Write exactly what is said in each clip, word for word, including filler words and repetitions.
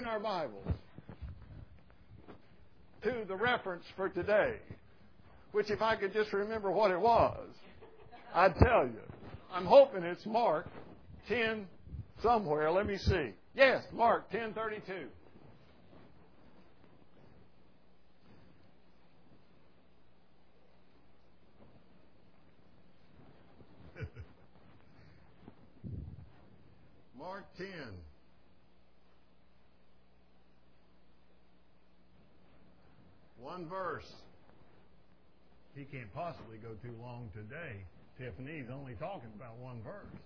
our Bibles to the reference for today, which if I could just remember what it was, I'd tell you. I'm hoping it's Mark ten somewhere. Let me see. Yes, Mark ten thirty-two. Mark ten. One verse. He can't possibly go too long today. Tiffany's only talking about one verse.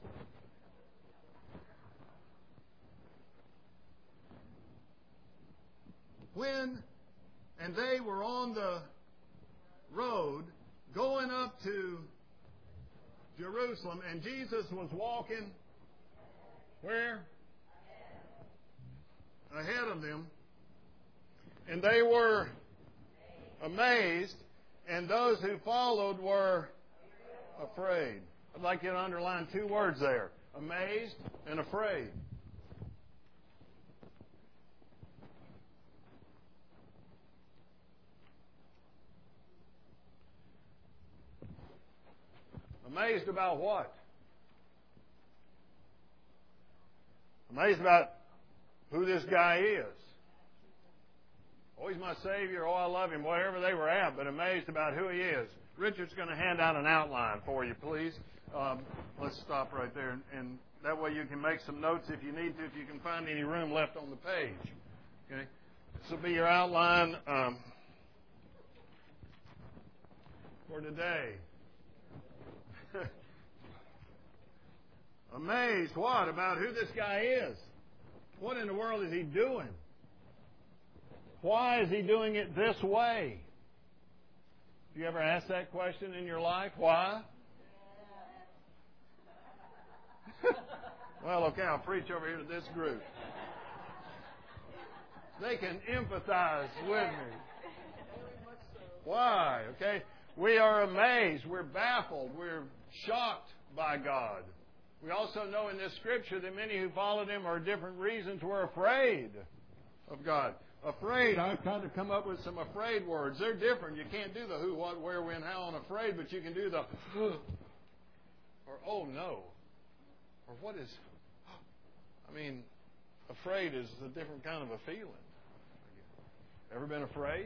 When, and they were on the road going up to Jerusalem, and Jesus was walking where? Ahead of them. And they were amazed, and those who followed were afraid. I'd like you to underline two words there. Amazed and afraid. Amazed about what? Amazed about who this guy is. Oh, he's my Savior. Oh, I love him. Wherever they were at, but amazed about who he is. Richard's going to hand out an outline for you, please. Um, let's stop right there, and, and that way you can make some notes if you need to, if you can find any room left on the page. Okay, this will be your outline um, for today. Amazed what? About who this guy is. What in the world is he doing? Why is he doing it this way? Do you ever ask that question in your life? Why? Well, okay, I'll preach over here to this group. They can empathize with me. Why? Okay? We are amazed. We're baffled. We're shocked by God. We also know in this scripture that many who followed him for different reasons were afraid of God. Afraid, I've tried to come up with some afraid words. They're different. You can't do the who, what, where, when, how on afraid, but you can do the or oh no. Or what is, I mean, afraid is a different kind of a feeling. Ever been afraid?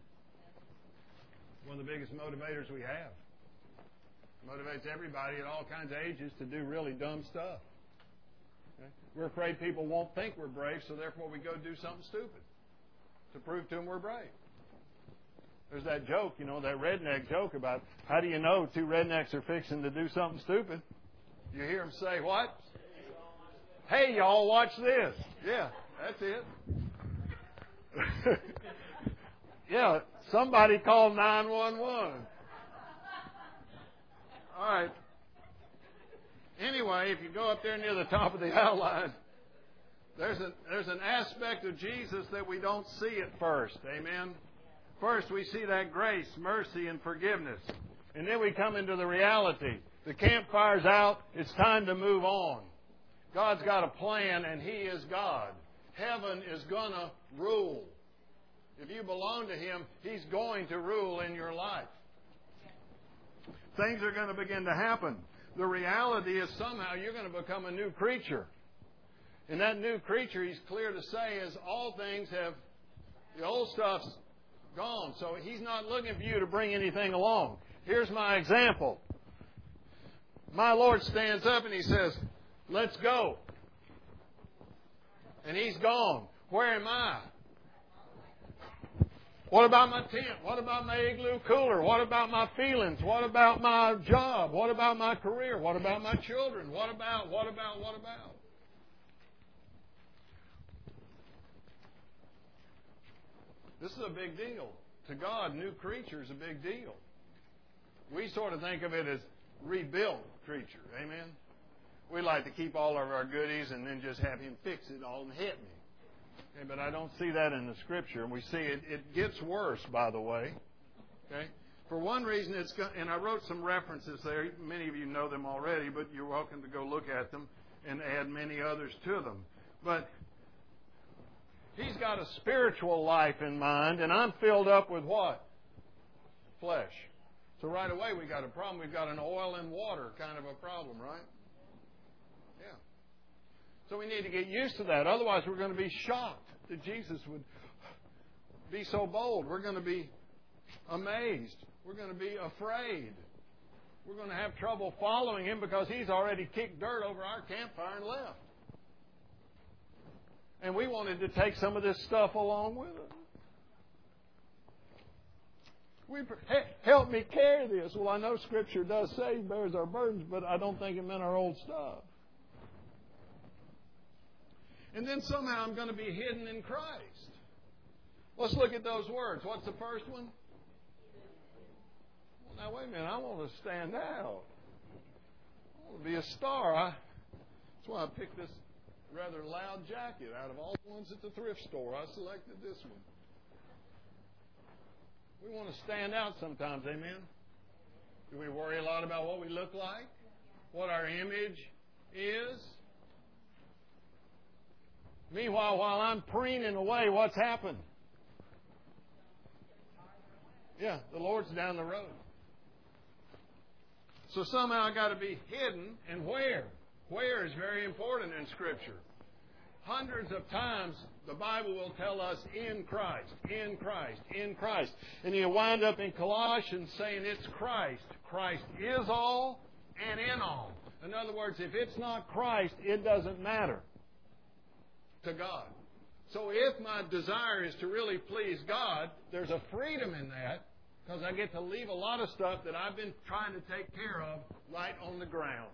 One of the biggest motivators we have. Motivates everybody at all kinds of ages to do really dumb stuff. Okay? We're afraid people won't think we're brave, so therefore we go do something stupid to prove to them we're brave. There's that joke, you know, that redneck joke about how do you know two rednecks are fixing to do something stupid? You hear them say what? Hey, y'all, watch this. Yeah, that's it. Yeah, somebody call nine one one. All right. Anyway, if you go up there near the top of the outline, there's an, there's an aspect of Jesus that we don't see at first. Amen? First, we see that grace, mercy, and forgiveness. And then we come into the reality. The campfire's out. It's time to move on. God's got a plan, and He is God. Heaven is going to rule. If you belong to Him, He's going to rule in your life. Things are going to begin to happen. The reality is somehow you're going to become a new creature. And that new creature, He's clear to say, is all things have, the old stuff's gone. So He's not looking for you to bring anything along. Here's my example. My Lord stands up and He says, let's go. And He's gone. Where am I? What about my tent? What about my igloo cooler? What about my feelings? What about my job? What about my career? What about my children? What about, what about, what about? This is a big deal. To God, new creature is a big deal. We sort of think of it as rebuilt creature. Amen? We like to keep all of our goodies and then just have Him fix it all and hit me. Okay, but I don't see that in the Scripture. And we see it, it gets worse, by the way. Okay? For one reason, it's and I wrote some references there. Many of you know them already, but you're welcome to go look at them and add many others to them. But He's got a spiritual life in mind, and I'm filled up with what? Flesh. So right away we got a problem. We've got an oil and water kind of a problem, right? Yeah. So we need to get used to that. Otherwise we're going to be shocked that Jesus would be so bold. We're going to be amazed. We're going to be afraid. We're going to have trouble following Him because He's already kicked dirt over our campfire and left. And we wanted to take some of this stuff along with us. We, help me carry this. Well, I know Scripture does say He bears our burdens, but I don't think it meant our old stuff. And then somehow I'm going to be hidden in Christ. Let's look at those words. What's the first one? Well, now, wait a minute. I want to stand out. I want to be a star. I, that's why I picked this rather loud jacket. Out of all the ones at the thrift store, I selected this one. We want to stand out sometimes, amen? Do we worry a lot about what we look like? What our image is? Meanwhile, while I'm preening away, what's happened? Yeah, the Lord's down the road. So somehow I got to be hidden, and where? Where is very important in Scripture. Hundreds of times the Bible will tell us in Christ, in Christ, in Christ. And you wind up in Colossians saying it's Christ. Christ is all and in all. In other words, if it's not Christ, it doesn't matter to God. So if my desire is to really please God, there's a freedom in that because I get to leave a lot of stuff that I've been trying to take care of right on the ground.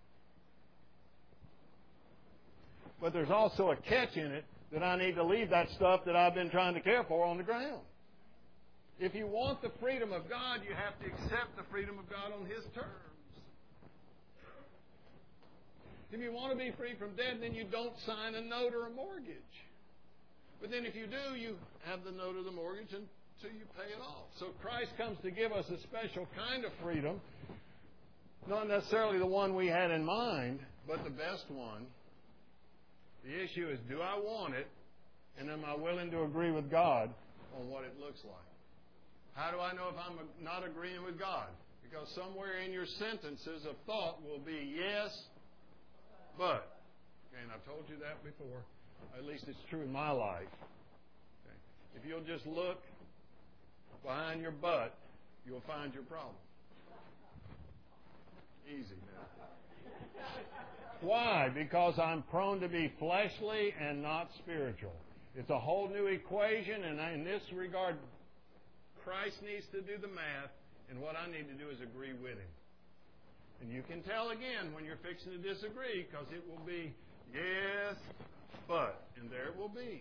But there's also a catch in it that I need to leave that stuff that I've been trying to care for on the ground. If you want the freedom of God, you have to accept the freedom of God on His terms. If you want to be free from debt, then you don't sign a note or a mortgage. But then if you do, you have the note or the mortgage until you pay it off. So Christ comes to give us a special kind of freedom, not necessarily the one we had in mind, but the best one. The issue is, do I want it, and am I willing to agree with God on what it looks like? How do I know if I'm not agreeing with God? Because somewhere in your sentences of thought will be yes, but. Okay, and I've told you that before. At least it's true in my life. Okay. If you'll just look behind your butt, you'll find your problem. Easy now. Why? Because I'm prone to be fleshly and not spiritual. It's a whole new equation, and in this regard, Christ needs to do the math, and what I need to do is agree with Him. And you can tell again when you're fixing to disagree, because it will be yes, but, and there it will be.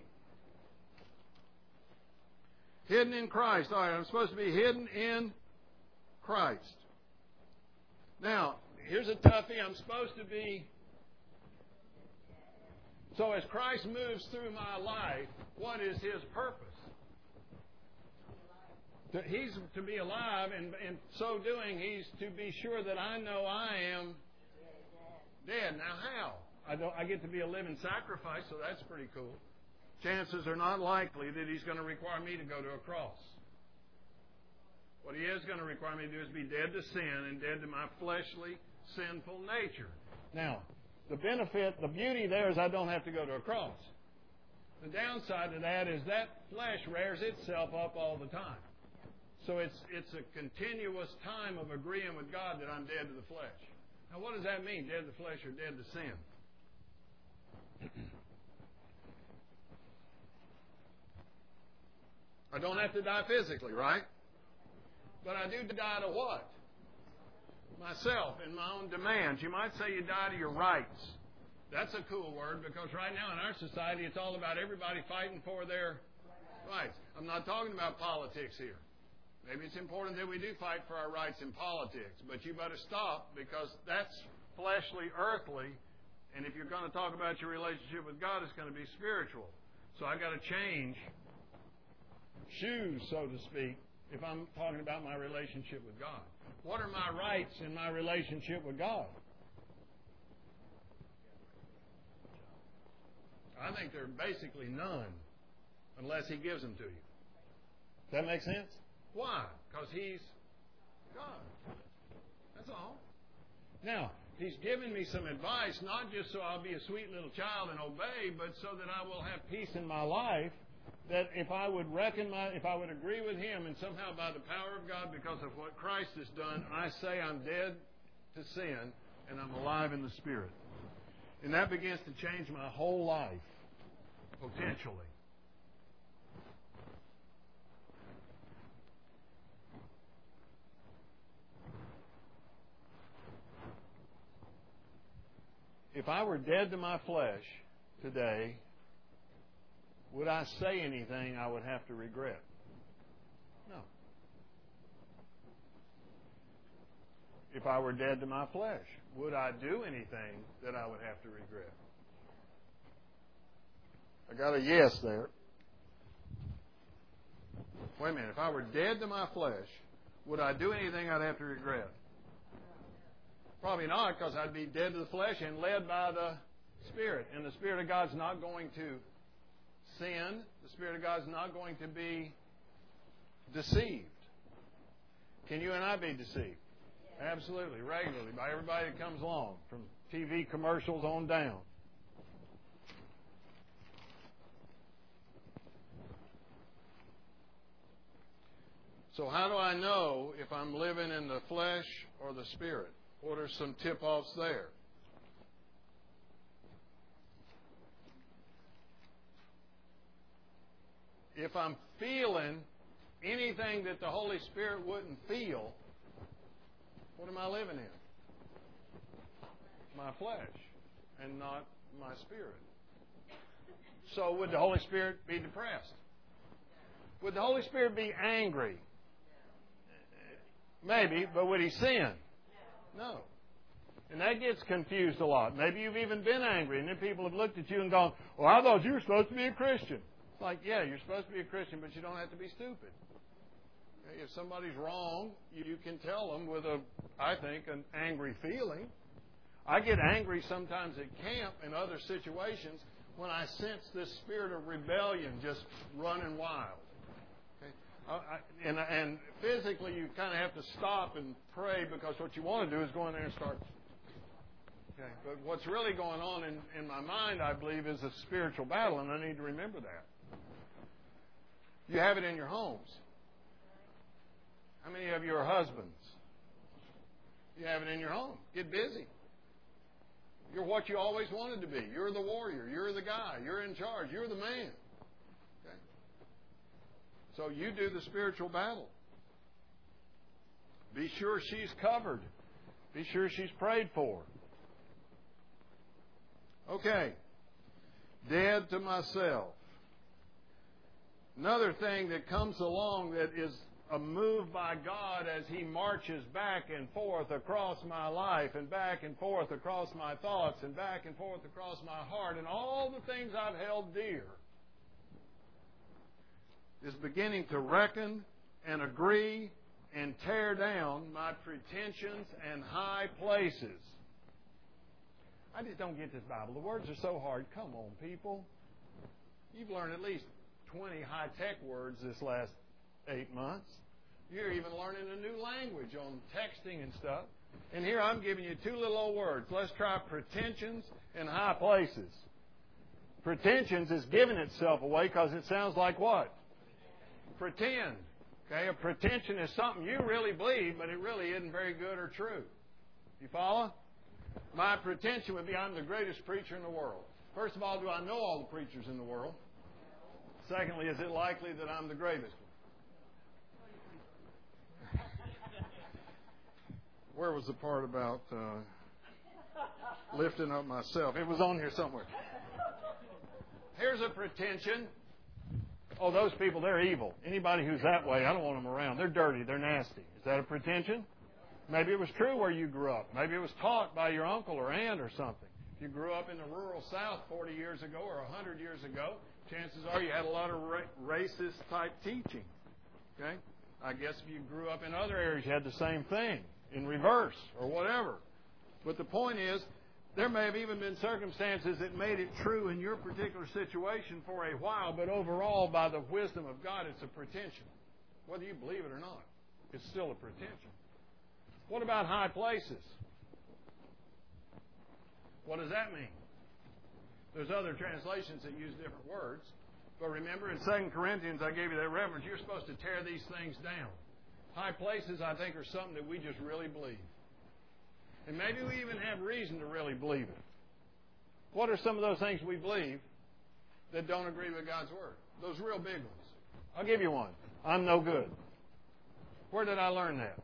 Hidden in Christ. All right, I'm supposed to be hidden in Christ. Now, here's a toughie. I'm supposed to be... So as Christ moves through my life, what is His purpose? To, he's to be alive, and in so doing, He's to be sure that I know I am dead. Now how? I, don't, I get to be a living sacrifice, so that's pretty cool. Chances are not likely that He's going to require me to go to a cross. What He is going to require me to do is be dead to sin and dead to my fleshly, sinful nature. Now, the benefit, the beauty there is I don't have to go to a cross. The downside to that is that flesh rears itself up all the time. So it's it's a continuous time of agreeing with God that I'm dead to the flesh. Now, what does that mean, dead to the flesh or dead to sin? I don't have to die physically, right? But I do die to what? Myself and my own demands. You might say you die to your rights. That's a cool word because right now in our society it's all about everybody fighting for their rights. I'm not talking about politics here. Maybe it's important that we do fight for our rights in politics, but you better stop because that's fleshly, earthly, and if you're going to talk about your relationship with God, it's going to be spiritual. So I've got to change shoes, so to speak, if I'm talking about my relationship with God. What are my rights in my relationship with God? I think there are basically none. unless He gives them to you. Does that make sense? Why? Because He's God. That's all. Now, He's given me some advice, not just so I'll be a sweet little child and obey, but so that I will have peace in my life, that if I would reckon my, if I would agree with Him, and somehow by the power of God, because of what Christ has done, I say I'm dead to sin and I'm alive in the Spirit. And that begins to change my whole life, potentially. If I were dead to my flesh today, would I say anything I would have to regret? No. If I were dead to my flesh, would I do anything that I would have to regret? I got a yes there. Wait a minute. If I were dead to my flesh, would I do anything I'd have to regret? Probably not, because I'd be dead to the flesh and led by the Spirit. And the Spirit of God's not going to sin. The Spirit of God's not going to be deceived. Can you and I be deceived? Absolutely, regularly, by everybody that comes along, from T V commercials on down. So how do I know if I'm living in the flesh or the Spirit? What are some tip-offs there? If I'm feeling anything that the Holy Spirit wouldn't feel, what am I living in? My flesh and not my spirit. So would the Holy Spirit be depressed? Would the Holy Spirit be angry? Maybe, but would He sin? No. And that gets confused a lot. Maybe you've even been angry, and then people have looked at you and gone, well, I thought you were supposed to be a Christian. It's like, yeah, you're supposed to be a Christian, but you don't have to be stupid. If somebody's wrong, you can tell them with a, I think, an angry feeling. I get angry sometimes at camp and other situations when I sense this spirit of rebellion just running wild. Okay? I, I, and, and physically, you kind of have to stop and pray, because what you want to do is go in there and start. Okay? But what's really going on in, in my mind, I believe, is a spiritual battle, and I need to remember that. You have it in your homes. How many of you are husbands? You have it in your home. Get busy. You're what you always wanted to be. You're the warrior. You're the guy. You're in charge. You're the man. Okay? So you do the spiritual battle. Be sure she's covered. Be sure she's prayed for. Okay. Dead to myself. Another thing that comes along that is a move by God as He marches back and forth across my life, and back and forth across my thoughts, and back and forth across my heart, and all the things I've held dear, is beginning to reckon and agree and tear down my pretensions and high places. I just don't get this Bible. The words are so hard. Come on, people. You've learned at least twenty high-tech words this last eight months. You're even learning a new language on texting and stuff. And here I'm giving you two little old words. Let's try pretensions and high places. Pretensions is giving itself away because it sounds like what? Pretend. Okay, a pretension is something you really believe, but it really isn't very good or true. You follow? My pretension would be I'm the greatest preacher in the world. First of all, do I know all the preachers in the world? Secondly, is it likely that I'm the greatest one? Where was the part about uh, lifting up myself? It was on here somewhere. Here's a pretension. Oh, those people, they're evil. Anybody who's that way, I don't want them around. They're dirty. They're nasty. Is that a pretension? Maybe it was true where you grew up. Maybe it was taught by your uncle or aunt or something. If you grew up in the rural South forty years ago or one hundred years ago, chances are you had a lot of ra- racist-type teaching. Okay? I guess if you grew up in other areas, you had the same thing in reverse or whatever. But the point is, There may have even been circumstances that made it true in your particular situation for a while, but overall, by the wisdom of God, it's a pretension. Whether you believe it or not, it's still a pretension. What about high places? What does that mean? There's other translations that use different words. But remember, in Second Corinthians, I gave you that reference, you're supposed to tear these things down. High places, I think, are something that we just really believe. And maybe we even have reason to really believe it. What are some of those things we believe that don't agree with God's Word? Those real big ones. I'll give you one. I'm no good. Where did I learn that?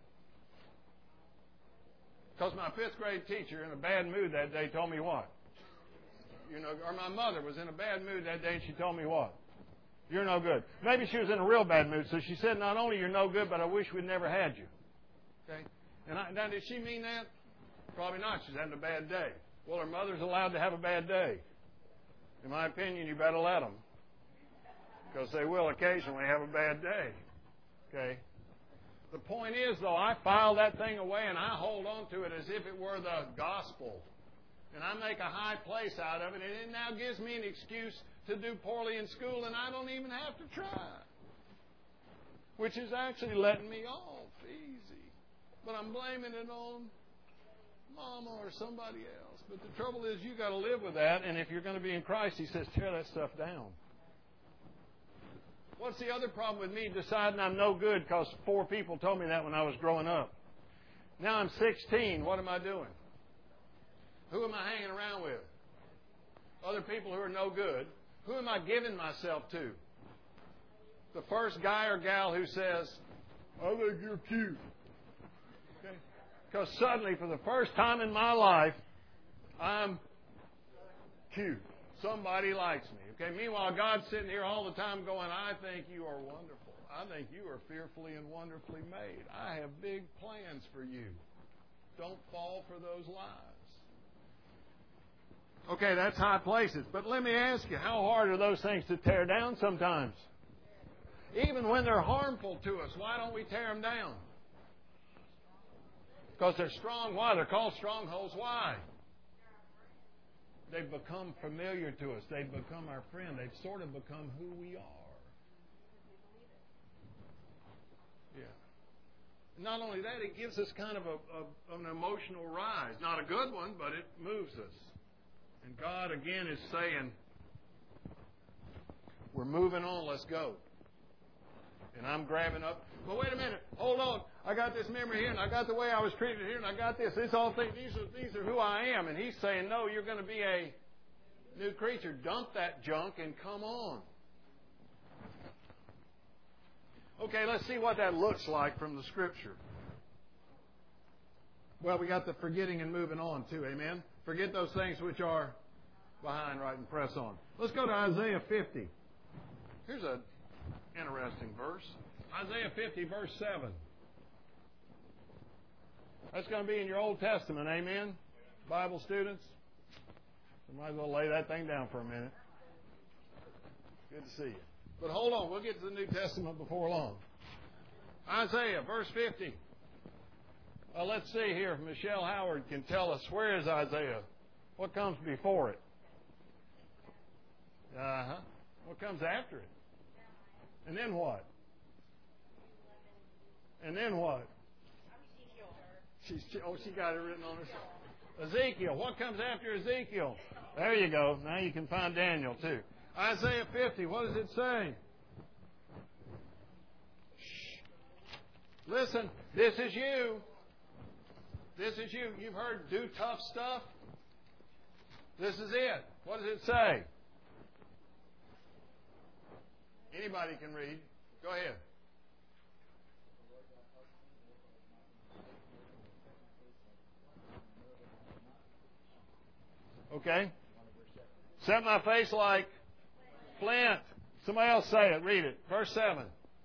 Because my fifth grade teacher, in a bad mood that day, told me what? You know, or my mother was in a bad mood that day, and she told me what? You're no good. Maybe she was in a real bad mood, so she said, not only you're no good, but I wish we'd never had you. Okay? And I, now, did she mean that? Probably not. She's having a bad day. Well, her mother's allowed to have a bad day. In my opinion, you better let them. Because they will occasionally have a bad day. Okay? The point is, though, I file that thing away and I hold on to it as if it were the gospel. And I make a high place out of it, and it now gives me an excuse to do poorly in school, and I don't even have to try. Which is actually letting me off easy. But I'm blaming it on Mama or somebody else. But the trouble is, you've got to live with that, and if you're going to be in Christ, He says, tear that stuff down. What's the other problem with me deciding I'm no good because four people told me that when I was growing up? Now I'm sixteen. What am I doing? Who am I hanging around with? Other people who are no good. Who am I giving myself to? The first guy or gal who says, I think you're cute. Okay? Because suddenly, for the first time in my life, I'm cute. Somebody likes me. Okay. Meanwhile, God's sitting here all the time going, I think you are wonderful. I think you are fearfully and wonderfully made. I have big plans for you. Don't fall for those lies. Okay, that's high places. But let me ask you, how hard are those things to tear down sometimes? Even when they're harmful to us, why don't we tear them down? Because they're strong. Why? They're called strongholds. Why? They've become familiar to us. They've become our friend. They've sort of become who we are. Yeah. Not only that, it gives us kind of a, a, an emotional rise. Not a good one, but it moves us. And God, again, is saying, we're moving on, let's go. And I'm grabbing up, but wait a minute, hold on. I got this memory here, and I got the way I was treated here, and I got this. This all thing, these are these are who I am. And He's saying, no, you're going to be a new creature. Dump that junk and come on. Okay, let's see what that looks like from the Scripture. Well, we got the forgetting and moving on too, amen? Forget those things which are behind, right, and press on. Let's go to Isaiah fifty. Here's an interesting verse. Isaiah fifty, verse seven. That's going to be in your Old Testament, amen? Bible students? So might as well lay that thing down for a minute. Good to see you. But hold on, we'll get to the New Testament before long. Isaiah, verse fifty. Uh, let's see here. Michelle Howard can tell us, where is Isaiah? What comes before it? Uh-huh. What comes after it? And then what? And then what? She's, oh, she got it written on her. Ezekiel. What comes after Ezekiel? There you go. Now you can find Daniel too. Isaiah fifty. What does it say? Shh. Listen, this is you. This is you. You've heard do tough stuff. This is it. What does it say? Anybody can read. Go ahead. Okay. Set my face like flint. Somebody else say it. Read it. Verse seven.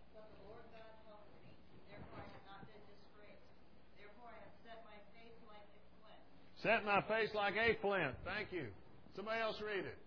Set my face like a flint. Thank you. Somebody else read it.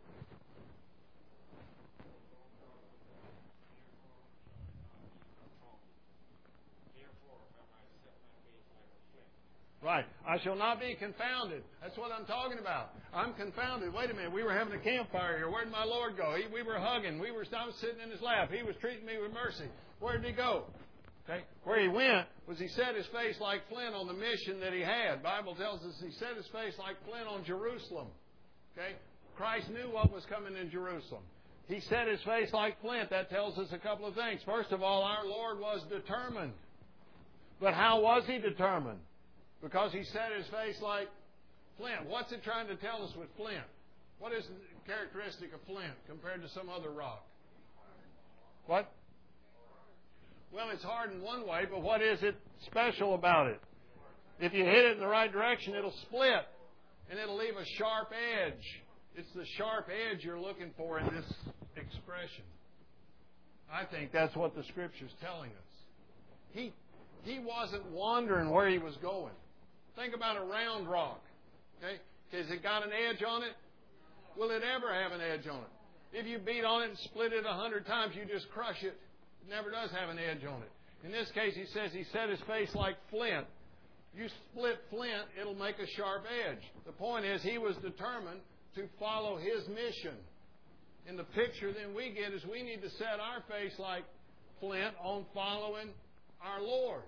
Right. I shall not be confounded. That's what I'm talking about. I'm confounded. Wait a minute. We were having a campfire here. Where did my Lord go? He, we were hugging. We were I was sitting in His lap. He was treating me with mercy. Where did He go? Okay. Where He went was He set His face like flint on the mission that He had. The Bible tells us He set His face like flint on Jerusalem. Okay. Christ knew what was coming in Jerusalem. He set His face like flint. That tells us a couple of things. First of all, our Lord was determined. But how was He determined? Because He set His face like flint. What's it trying to tell us with flint? What is the characteristic of flint compared to some other rock? What? Well, it's hard in one way, but what is it special about it? If you hit it in the right direction, it'll split, and it'll leave a sharp edge. It's the sharp edge you're looking for in this expression. I think that's what the Scripture's telling us. He, he wasn't wondering where He was going. Think about a round rock. Okay? Has it got an edge on it? Will it ever have an edge on it? If you beat on it and split it a hundred times, you just crush it. It never does have an edge on it. In this case, He says He set His face like flint. You split flint, it'll make a sharp edge. The point is, He was determined to follow His mission. And the picture then we get is we need to set our face like flint on following our Lord.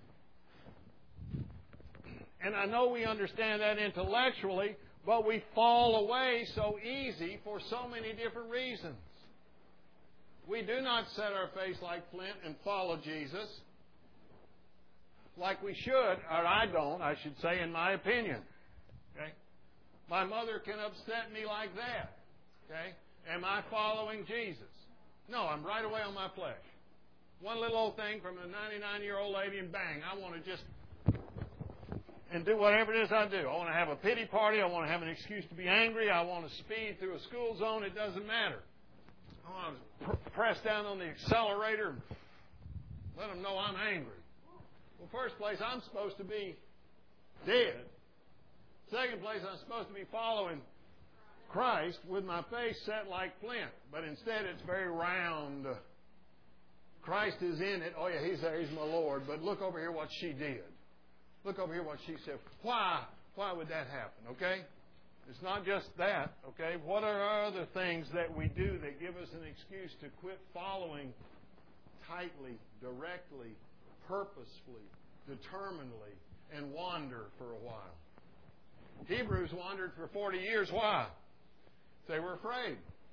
And I know we understand that intellectually, but we fall away so easy for so many different reasons. We do not set our face like flint and follow Jesus like we should, or I don't, I should say, in my opinion. Okay? My mother can upset me like that. Okay? Am I following Jesus? No, I'm right away on my flesh. One little old thing from a ninety-nine-year-old lady, and bang, I want to just and do whatever it is I do. I want to have a pity party. I want to have an excuse to be angry. I want to speed through a school zone. It doesn't matter. I want to pr- press down on the accelerator and let them know I'm angry. Well, first place, I'm supposed to be dead. Second place, I'm supposed to be following Christ with my face set like flint. But instead, it's very round. Christ is in it. Oh, yeah, He's there. He's my Lord. But look over here what she did. Look over here what she said. Why? Why would that happen? Okay? It's not just that. Okay? What are other things that we do that give us an excuse to quit following tightly, directly, purposefully, determinedly, and wander for a while? Hebrews wandered for forty years. Why? They were afraid.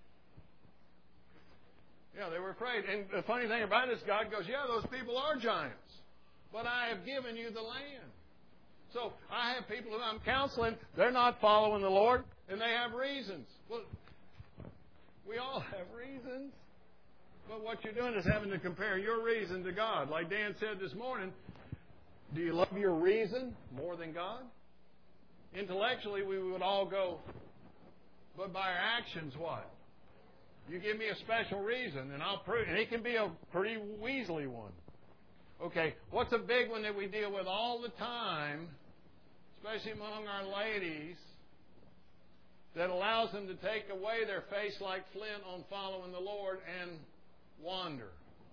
Yeah, they were afraid. And the funny thing about it is God goes, yeah, those people are giants. But I have given you the land. So I have people who I'm counseling, they're not following the Lord, and they have reasons. Well, we all have reasons. But what you're doing is having to compare your reason to God. Like Dan said this morning, do you love your reason more than God? Intellectually, we would all go, but by our actions, what? You give me a special reason, and I'll prove. And it can be a pretty weaselly one. Okay, what's a big one that we deal with all the time, especially among our ladies, that allows them to take away their face like flint on following the Lord and wander?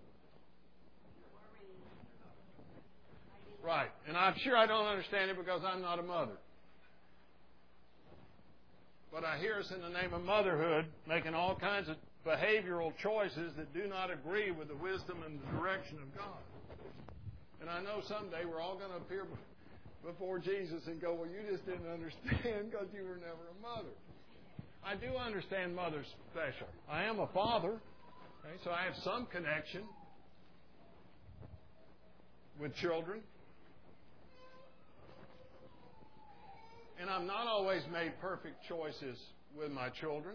Right, and I'm sure I don't understand it because I'm not a mother. But I hear us in the name of motherhood making all kinds of behavioral choices that do not agree with the wisdom and the direction of God. And I know someday we're all going to appear before Jesus and go, well, you just didn't understand because you were never a mother. I do understand mother's special. I am a father, okay, so I have some connection with children. And I've not always made perfect choices with my children.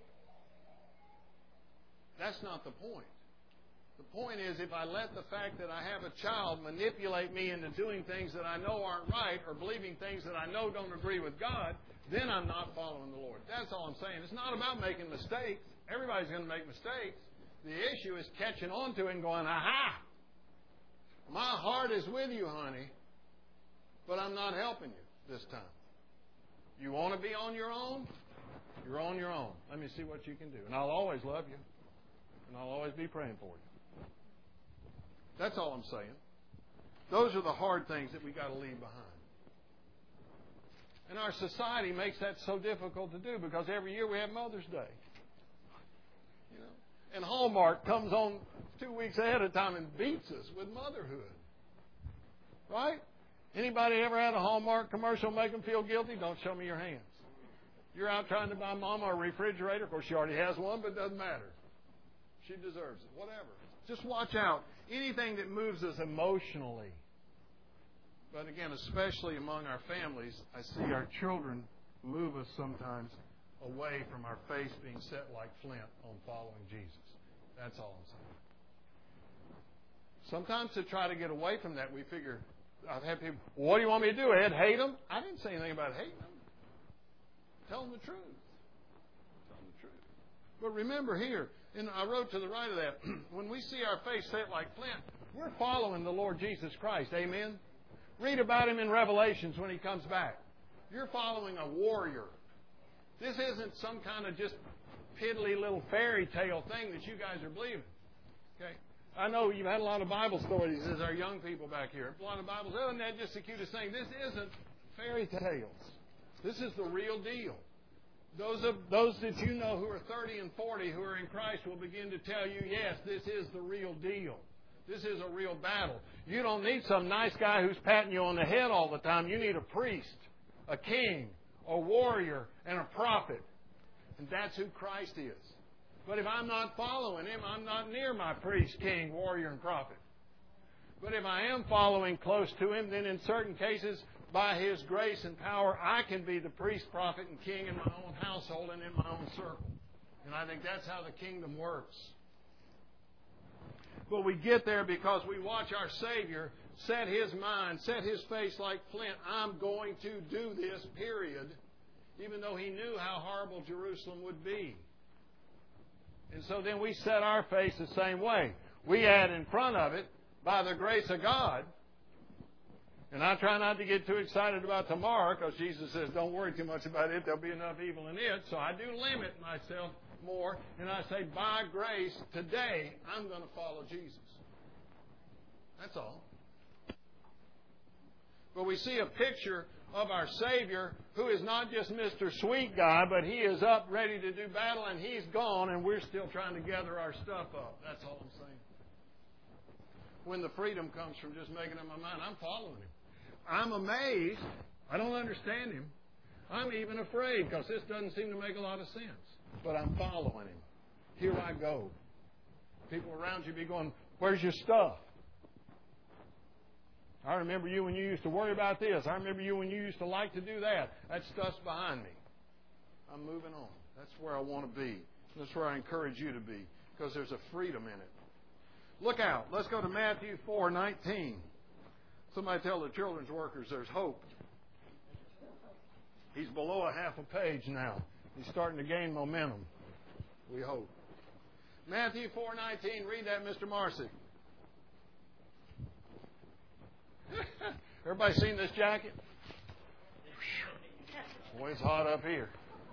That's not the point. The point is, if I let the fact that I have a child manipulate me into doing things that I know aren't right or believing things that I know don't agree with God, then I'm not following the Lord. That's all I'm saying. It's not about making mistakes. Everybody's going to make mistakes. The issue is catching on to it and going, aha! My heart is with you, honey, but I'm not helping you this time. You want to be on your own? You're on your own. Let me see what you can do. And I'll always love you. And I'll always be praying for you. That's all I'm saying. Those are the hard things that we've got to leave behind. And our society makes that so difficult to do because every year we have Mother's Day. You know? And Hallmark comes on two weeks ahead of time and beats us with motherhood. Right? Anybody ever had a Hallmark commercial make them feel guilty? Don't show me your hands. You're out trying to buy Mama a refrigerator. Of course, she already has one, but it doesn't matter. She deserves it. Whatever. Just watch out. Anything that moves us emotionally. But again, especially among our families, I see our children move us sometimes away from our face being set like flint on following Jesus. That's all I'm saying. Sometimes to try to get away from that, we figure, I've had people, what do you want me to do, Ed? Hate them? I didn't say anything about hating them. Tell them the truth. Tell them the truth. But remember here, and I wrote to the right of that, when we see our face set like flint, we're following the Lord Jesus Christ. Amen? Read about Him in Revelations when He comes back. You're following a warrior. This isn't some kind of just piddly little fairy tale thing that you guys are believing. Okay? I know you've had a lot of Bible stories as our young people back here. A lot of Bibles, oh, isn't that just the cutest thing? This isn't fairy tales. This is the real deal. Those of those that you know who are thirty and forty who are in Christ will begin to tell you, yes, this is the real deal. This is a real battle. You don't need some nice guy who's patting you on the head all the time. You need a priest, a king, a warrior, and a prophet. And that's who Christ is. But if I'm not following Him, I'm not near my priest, king, warrior, and prophet. But if I am following close to Him, then in certain cases, by His grace and power, I can be the priest, prophet, and king in my own household and in my own circle. And I think that's how the kingdom works. But we get there because we watch our Savior set His mind, set His face like flint. I'm going to do this, period. Even though He knew how horrible Jerusalem would be. And so then we set our face the same way. We add in front of it, by the grace of God. And I try not to get too excited about tomorrow because Jesus says, don't worry too much about it. There'll be enough evil in it. So I do limit myself more. And I say, by grace, today, I'm going to follow Jesus. That's all. But we see a picture of our Savior who is not just Mister Sweet Guy, but He is up ready to do battle and He's gone and we're still trying to gather our stuff up. That's all I'm saying. When the freedom comes from just making up my mind, I'm following Him. I'm amazed. I don't understand Him. I'm even afraid because this doesn't seem to make a lot of sense. But I'm following Him. Here I go. People around you be going, where's your stuff? I remember you when you used to worry about this. I remember you when you used to like to do that. That stuff's behind me. I'm moving on. That's where I want to be. That's where I encourage you to be because there's a freedom in it. Look out. Let's go to Matthew four nineteen. Somebody tell the children's workers there's hope. He's below a half a page now. He's starting to gain momentum. We hope. Matthew four nineteen. Read that, Mister Marcy. Everybody seen this jacket? Boy, it's hot up here.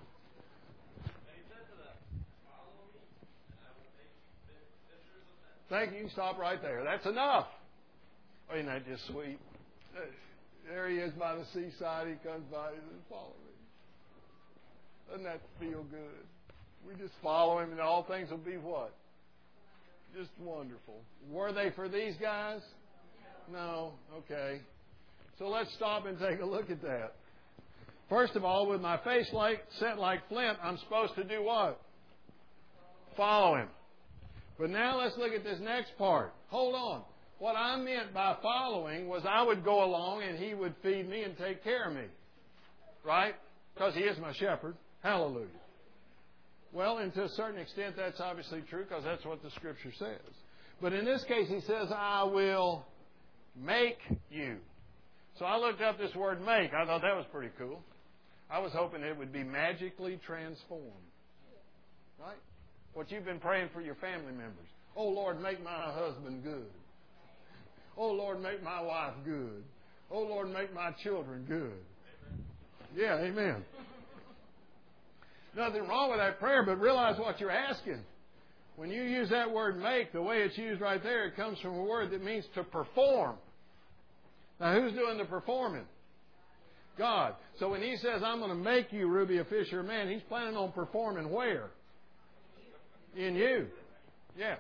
Thank you. You can stop right there. That's enough. Oh, isn't that just sweet? There He is by the seaside. He comes by. He says, follow me. Doesn't that feel good? We just follow Him and all things will be what? Just wonderful. Were they for these guys? No. Okay. So let's stop and take a look at that. First of all, with my face like, set like flint, I'm supposed to do what? Follow Him. But now let's look at this next part. Hold on. What I meant by following was I would go along and He would feed me and take care of me. Right? Because He is my shepherd. Hallelujah. Well, and to a certain extent that's obviously true because that's what the Scripture says. But in this case He says, I will make you. So I looked up this word make. I thought that was pretty cool. I was hoping it would be magically transformed. Right? What you've been praying for your family members. Oh, Lord, make my husband good. Oh, Lord, make my wife good. Oh, Lord, make my children good. Yeah, amen. Nothing wrong with that prayer, but realize what you're asking. When you use that word make, the way it's used right there, it comes from a word that means to perform. Now, who's doing the performing? God. So when He says, I'm going to make you, Ruby, a fisher of men, He's planning on performing where? In you. Yeah.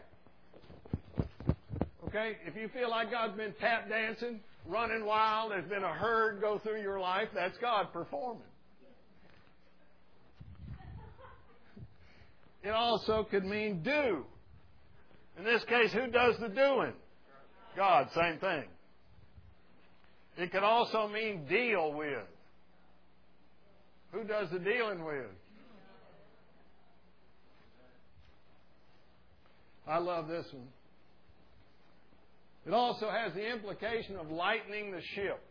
Okay? If you feel like God's been tap dancing, running wild, there's been a herd go through your life, that's God performing. It also could mean do. In this case, who does the doing? God, same thing. It could also mean deal with. Who does the dealing with? I love this one. It also has the implication of lightening the ship.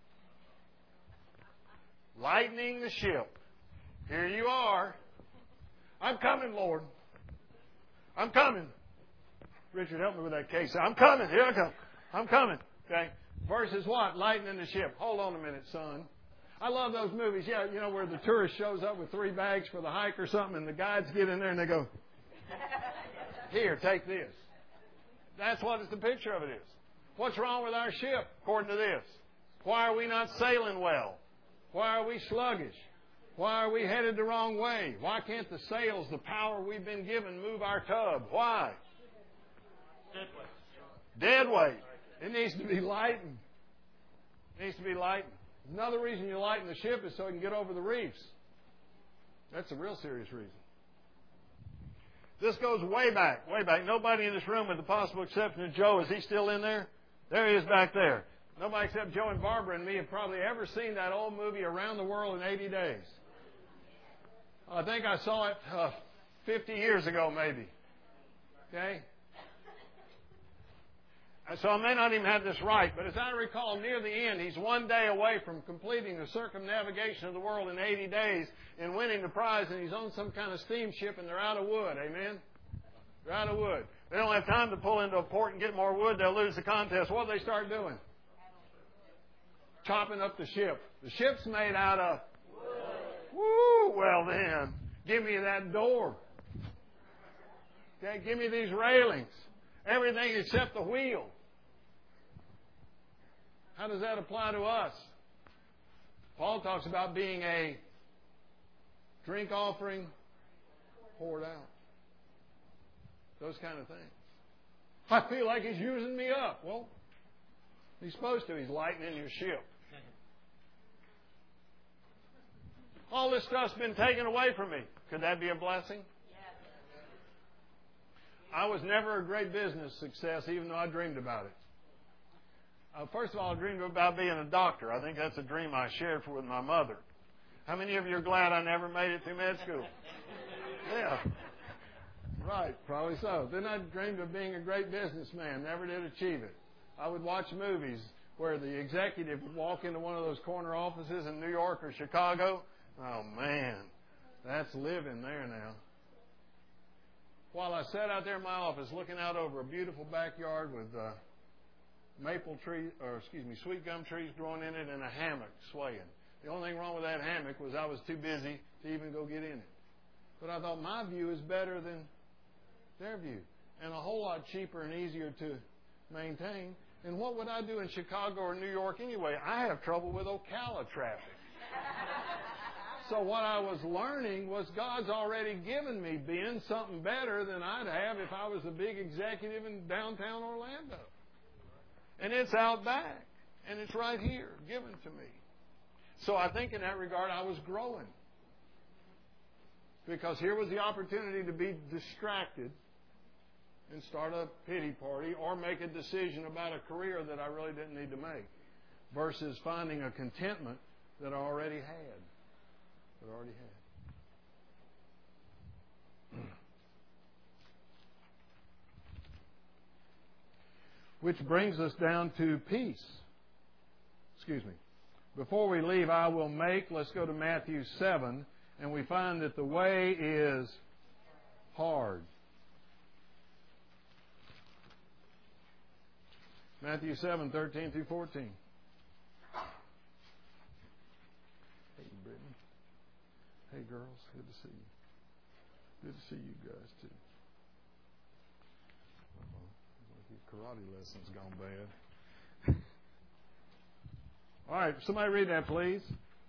Lightening the ship. Here you are. I'm coming, Lord. I'm coming. Richard, help me with that case. I'm coming. Here I come. I'm coming. Okay. Versus what? Lightening the ship. Hold on a minute, son. I love those movies. Yeah, you know, where the tourist shows up with three bags for the hike or something, and the guides get in there and they go, here, take this. That's what the picture of it is. What's wrong with our ship, according to this? Why are we not sailing well? Why are we sluggish? Why are we headed the wrong way? Why can't the sails, the power we've been given, move our tub? Why? Dead weight. Dead weight. It needs to be lightened. It needs to be lightened. Another reason you lighten the ship is so it can get over the reefs. That's a real serious reason. This goes way back, way back. Nobody in this room, with the possible exception of Joe, is he still in there? There he is back there. Nobody except Joe and Barbara and me have probably ever seen that old movie Around the World in eighty days. I think I saw it uh, fifty years ago, maybe. Okay? So I may not even have this right, but as I recall, near the end, he's one day away from completing the circumnavigation of the world in eighty days and winning the prize, and he's on some kind of steamship, and they're out of wood. Amen? They're out of wood. They don't have time to pull into a port and get more wood. They'll lose the contest. What do they start doing? Chopping up the ship. The ship's made out of wood. Woo! Well then, give me that door. Okay, give me these railings. Everything except the wheel. How does that apply to us? Paul talks about being a drink offering poured out. Those kind of things. I feel like he's using me up. Well, he's supposed to. He's lightening your ship. All this stuff's been taken away from me. Could that be a blessing? I was never a great business success, even though I dreamed about it. Uh, first of all, I dreamed about being a doctor. I think that's a dream I shared with my mother. How many of you are glad I never made it through med school? Yeah. Right, probably so. Then I dreamed of being a great businessman. Never did achieve it. I would watch movies where the executive would walk into one of those corner offices in New York or Chicago. Oh, man, that's living there now. While I sat out there in my office looking out over a beautiful backyard with uh, maple trees, or excuse me, sweet gum trees growing in it and a hammock swaying. The only thing wrong with that hammock was I was too busy to even go get in it. But I thought my view is better than their view and a whole lot cheaper and easier to maintain. And what would I do in Chicago or New York anyway? I have trouble with Ocala traffic. So what I was learning was God's already given me being something better than I'd have if I was a big executive in downtown Orlando. And it's out back. And it's right here, given to me. So I think in that regard I was growing. Because here was the opportunity to be distracted and start a pity party or make a decision about a career that I really didn't need to make versus finding a contentment that I already had. That I already had. Which brings us down to peace. Excuse me. Before we leave, I will make, let's go to Matthew seven, and we find that the way is hard. Matthew seven, thirteen through fourteen. Hey, Brittany. Hey, girls. Good to see you. Good to see you guys, too. Uh-oh. Your karate lesson's gone bad. All right. Somebody read that, please.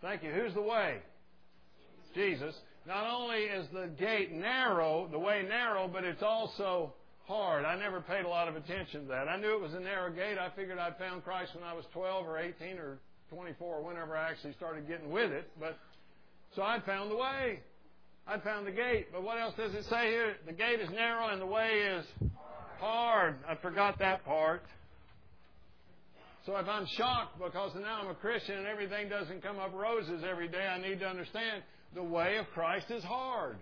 Thank you. Who's the way? Jesus. Not only is the gate narrow, the way narrow, but it's also hard. I never paid a lot of attention to that. I knew it was a narrow gate. I figured I'd found Christ when I was twelve or eighteen or twenty-four, or whenever I actually started getting with it. But so I'd found the way. I'd found the gate. But what else does it say here? The gate is narrow and the way is hard. I forgot that part. So if I'm shocked because now I'm a Christian and everything doesn't come up roses every day, I need to understand the way of Christ is hard.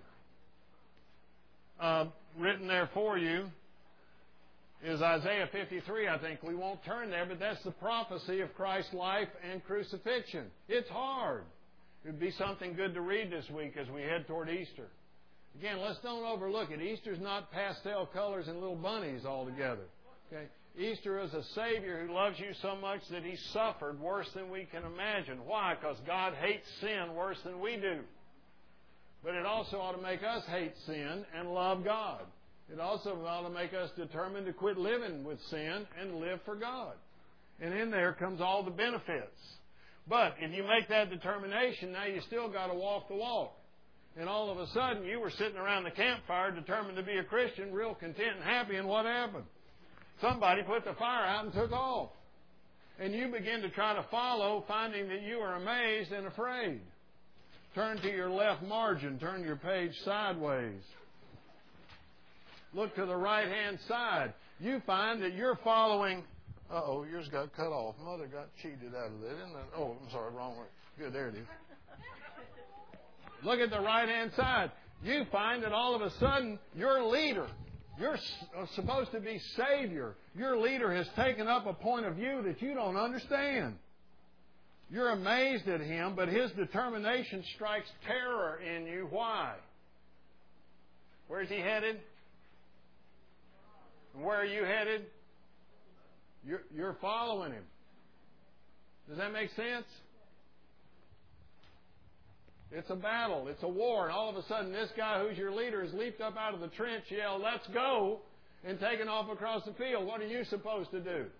Uh, written there for you is Isaiah fifty-three, I think. We won't turn there, but that's the prophecy of Christ's life and crucifixion. It's hard. It would be something good to read this week as we head toward Easter. Again, let's don't overlook it. Easter's not pastel colors and little bunnies altogether. Okay? Easter is a Savior who loves you so much that He suffered worse than we can imagine. Why? Because God hates sin worse than we do. But it also ought to make us hate sin and love God. It also ought to make us determined to quit living with sin and live for God. And in there comes all the benefits. But if you make that determination, now you still got to walk the walk. And all of a sudden, you were sitting around the campfire determined to be a Christian, real content and happy, and what happened? Somebody put the fire out and took off. And you begin to try to follow, finding that you are amazed and afraid. Turn to your left margin. Turn your page sideways. Look to the right-hand side. You find that you're following... Uh-oh, yours got cut off. Mother got cheated out of that, didn't it? Oh, I'm sorry, wrong way. Good, there it is. Look at the right-hand side. You find that all of a sudden, your leader, you're supposed to be Savior. Your leader has taken up a point of view that you don't understand. You're amazed at him, but his determination strikes terror in you. Why? Where's he headed? And where are you headed? You're, you're following him. Does that make sense? It's a battle. It's a war. And all of a sudden, this guy who's your leader has leaped up out of the trench, yelled, "Let's go," and taken off across the field. What are you supposed to do?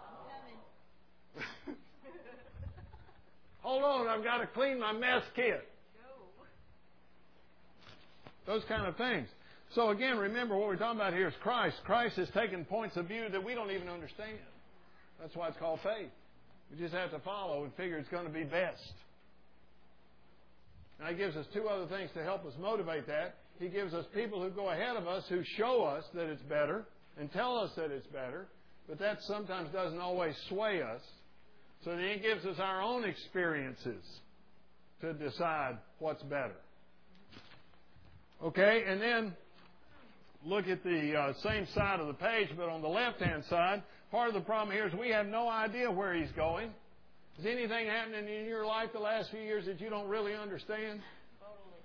Hold on, I've got to clean my mess kit. Those kind of things. So again, remember what we're talking about here is Christ. Christ has taken points of view that we don't even understand. That's why it's called faith. We just have to follow and figure it's going to be best. Now, He gives us two other things to help us motivate that. He gives us people who go ahead of us who show us that it's better and tell us that it's better, but that sometimes doesn't always sway us. So then He gives us our own experiences to decide what's better. Okay, and then look at the uh, same side of the page, but on the left-hand side, part of the problem here is we have no idea where He's going. Is anything happening in your life the last few years that you don't really understand? Totally.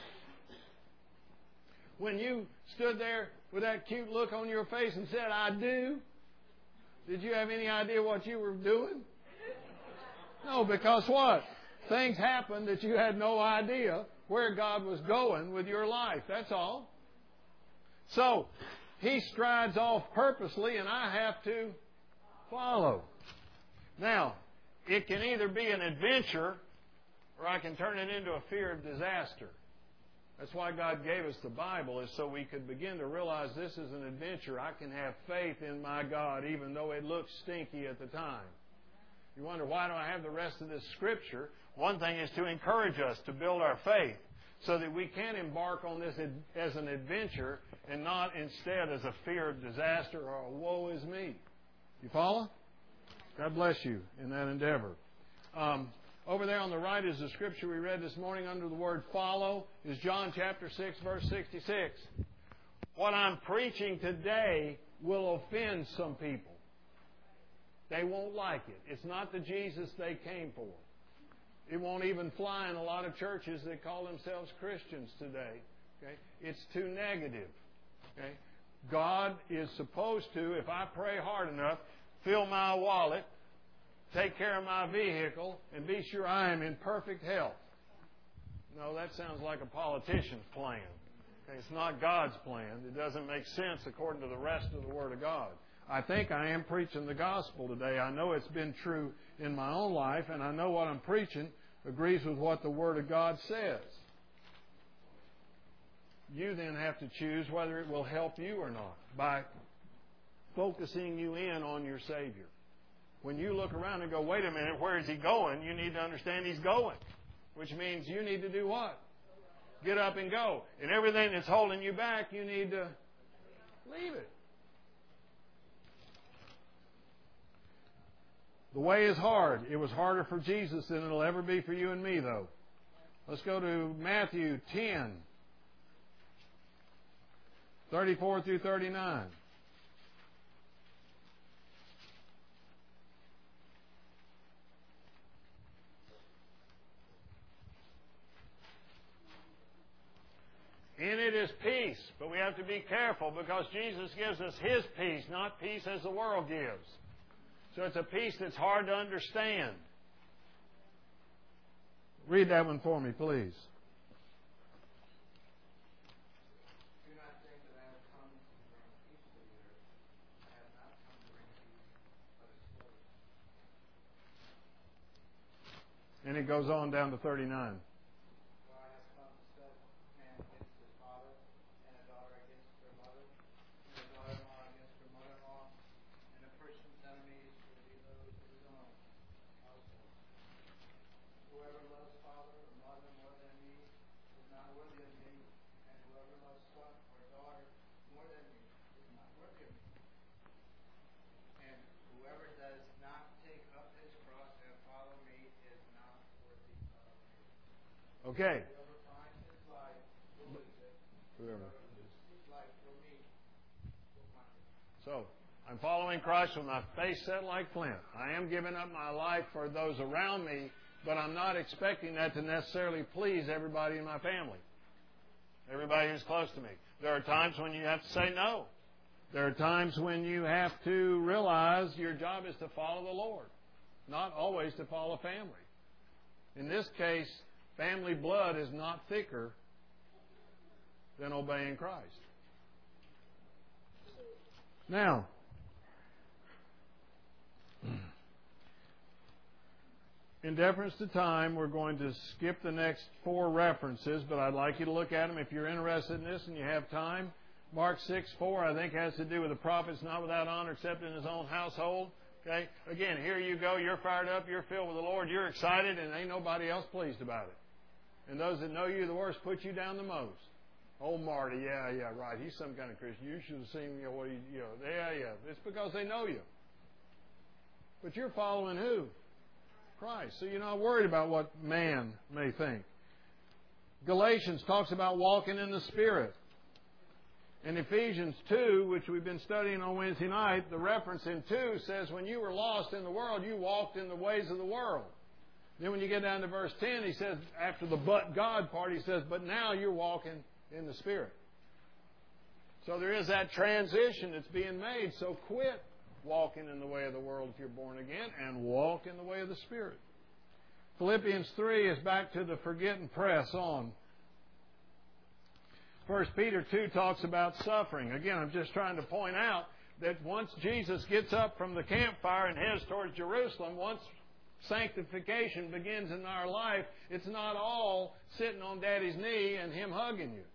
When you stood there with that cute look on your face and said, "I do," did you have any idea what you were doing? No, because what? Things happened that you had no idea where God was going with your life. That's all. So, He strides off purposely, and I have to follow. Now, it can either be an adventure, or I can turn it into a fear of disaster. That's why God gave us the Bible, is so we could begin to realize this is an adventure. I can have faith in my God, even though it looks stinky at the time. You wonder, why do I have the rest of this Scripture? One thing is to encourage us to build our faith so that we can embark on this as an adventure and not instead as a fear of disaster or a woe is me. You follow? God bless you in that endeavor. Um, over there on the right is the Scripture we read this morning under the word follow, is John chapter six, verse sixty-six. What I'm preaching today will offend some people. They won't like it. It's not the Jesus they came for. It won't even fly in a lot of churches that call themselves Christians today. Okay? It's too negative. Okay? God is supposed to, if I pray hard enough, fill my wallet, take care of my vehicle, and be sure I am in perfect health. No, that sounds like a politician's plan. Okay? It's not God's plan. It doesn't make sense according to the rest of the Word of God. I think I am preaching the gospel today. I know it's been true in my own life, and I know what I'm preaching agrees with what the Word of God says. You then have to choose whether it will help you or not by focusing you in on your Savior. When you look around and go, wait a minute, where is He going? You need to understand He's going. Which means you need to do what? Get up and go. And everything that's holding you back, you need to leave it. The way is hard. It was harder for Jesus than it'll ever be for you and me, though. Let's go to Matthew ten, thirty-four through thirty-nine. In it is peace, but we have to be careful because Jesus gives us His peace, not peace as the world gives. So it's a peace that's hard to understand. Read that one for me, please. Do not think that I have come to bring peace to the earth. I have not come to bring peace, but a sword. And it goes on down to thirty-nine. For I have come to set man against his father, and a daughter against her mother, and a daughter-in-law against her mother-in-law, and a person's enemies will be those of his own household. Whoever loves father or mother more than me is not worthy of me, and whoever loves son or daughter more than me is not worthy of me. And whoever does not take up his cross and follow me is not worthy of me. Okay. Whoever finds his life will lose it. Whoever. Whoever loses his life for me will find it. So, I'm following Christ with my face set like flint. I am giving up my life for those around me, but I'm not expecting that to necessarily please everybody in my family, everybody who's close to me. There are times when you have to say no. There are times when you have to realize your job is to follow the Lord, not always to follow family. In this case, family blood is not thicker than obeying Christ. Now, in deference to time, we're going to skip the next four references, but I'd like you to look at them if you're interested in this and you have time. Mark six four, I think, has to do with the prophets not without honor except in his own household. Okay? Again, here you go. You're fired up. You're filled with the Lord. You're excited, and ain't nobody else pleased about it. And those that know you the worst put you down the most. Oh, Marty, yeah, yeah, right. He's some kind of Christian. You should have seen, you know, what he, you know, yeah, yeah. It's because they know you. But you're following who? Christ. So you're not worried about what man may think. Galatians talks about walking in the Spirit. In Ephesians two, which we've been studying on Wednesday night, the reference in two says when you were lost in the world, you walked in the ways of the world. Then when you get down to verse ten, he says, after the but God part, he says, but now you're walking in the Spirit. So there is that transition that's being made. So quit walking in the way of the world if you're born again and walk in the way of the Spirit. Philippians three is back to the forget and press on. First Peter two talks about suffering. Again, I'm just trying to point out that once Jesus gets up from the campfire and heads towards Jerusalem, once sanctification begins in our life, it's not all sitting on Daddy's knee and Him hugging you.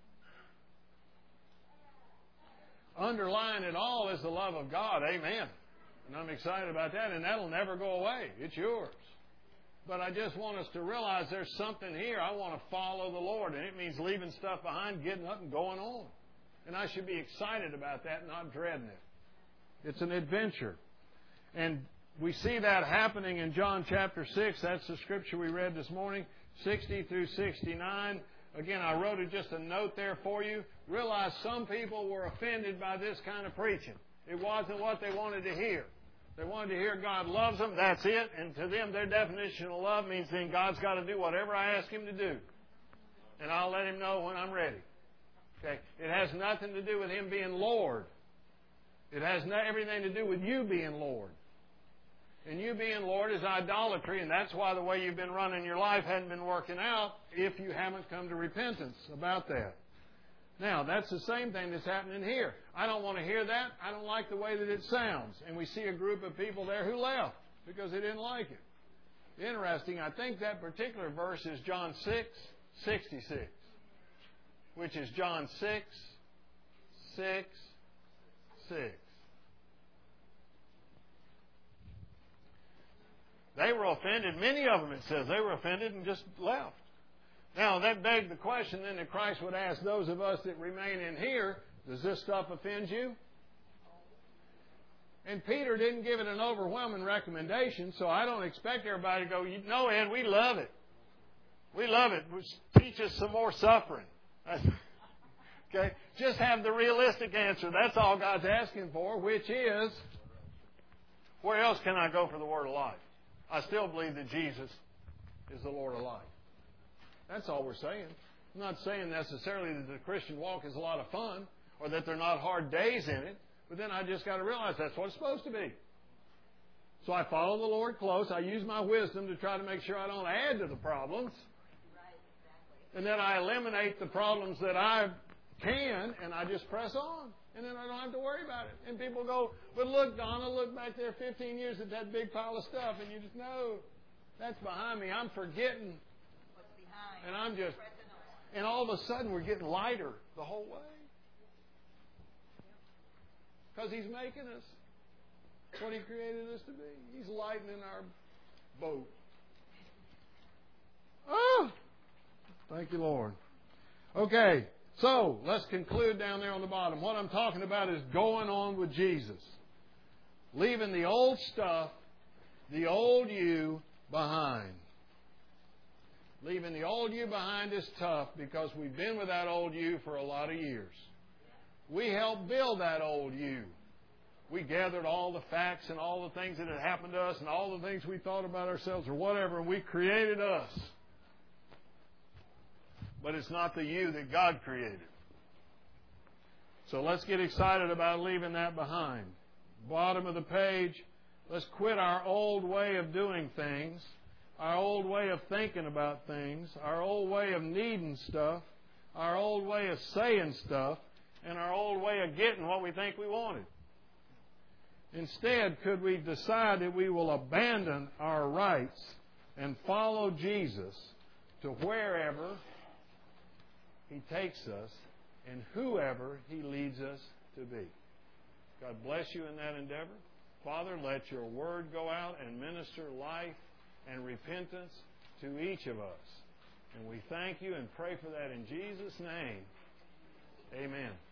Underlying it all is the love of God. Amen. And I'm excited about that, and that'll never go away. It's yours. But I just want us to realize there's something here. I want to follow the Lord, and it means leaving stuff behind, getting up, and going on. And I should be excited about that, not dreading it. It's an adventure. And we see that happening in John chapter six. That's the scripture we read this morning, sixty through sixty-nine. Again, I wrote it just a note there for you. Realize some people were offended by this kind of preaching. It wasn't what they wanted to hear. They wanted to hear God loves them, that's it. And to them, their definition of love means then God's got to do whatever I ask Him to do. And I'll let Him know when I'm ready. Okay? It has nothing to do with Him being Lord. It has no, everything to do with you being Lord. And you being Lord is idolatry, and that's why the way you've been running your life hadn't been working out if you haven't come to repentance about that. Now, that's the same thing that's happening here. I don't want to hear that. I don't like the way that it sounds. And we see a group of people there who left because they didn't like it. Interesting. I think that particular verse is John six sixty-six, which is John six six six. They were offended. Many of them, it says, they were offended and just left. Now, that begged the question then that Christ would ask those of us that remain in here, does this stuff offend you? And Peter didn't give it an overwhelming recommendation, so I don't expect everybody to go, no, Ed, we love it. We love it. Teach us some more suffering. Okay? Just have the realistic answer. That's all God's asking for, which is, where else can I go for the word of life? I still believe that Jesus is the Lord of life. That's all we're saying. I'm not saying necessarily that the Christian walk is a lot of fun or that there are not hard days in it, but then I just got to realize that's what it's supposed to be. So I follow the Lord close. I use my wisdom to try to make sure I don't add to the problems. And then I eliminate the problems that I can, and I just press on. And then I don't have to worry about it. And people go, but look, Donna, look back there fifteen years at that big pile of stuff. And you just know, that's behind me. I'm forgetting. What's behind? And I'm just, and all of a sudden we're getting lighter the whole way. Because He's making us what He created us to be. He's lightening our boat. Oh! Thank you, Lord. Okay. So, let's conclude down there on the bottom. What I'm talking about is going on with Jesus. Leaving the old stuff, the old you, behind. Leaving the old you behind is tough because we've been with that old you for a lot of years. We helped build that old you. We gathered all the facts and all the things that had happened to us and all the things we thought about ourselves or whatever, and we created us. But it's not the you that God created. So let's get excited about leaving that behind. Bottom of the page, let's quit our old way of doing things, our old way of thinking about things, our old way of needing stuff, our old way of saying stuff, and our old way of getting what we think we wanted. Instead, could we decide that we will abandon our rights and follow Jesus to wherever He takes us and whoever He leads us to be? God bless you in that endeavor. Father, let your word go out and minister life and repentance to each of us. And we thank you and pray for that in Jesus' name. Amen.